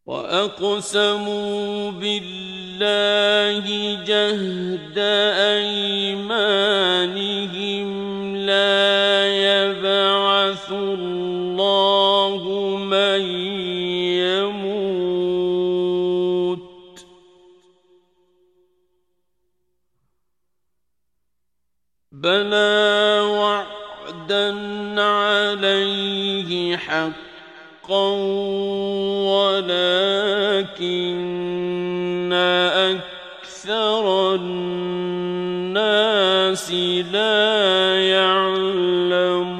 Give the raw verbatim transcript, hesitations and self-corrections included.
وأقسموا بالله جهد أيمانهم لا يبعث الله من يموت بلى وعدا عليه حقا ولكن أكثر الناس لا يعلمون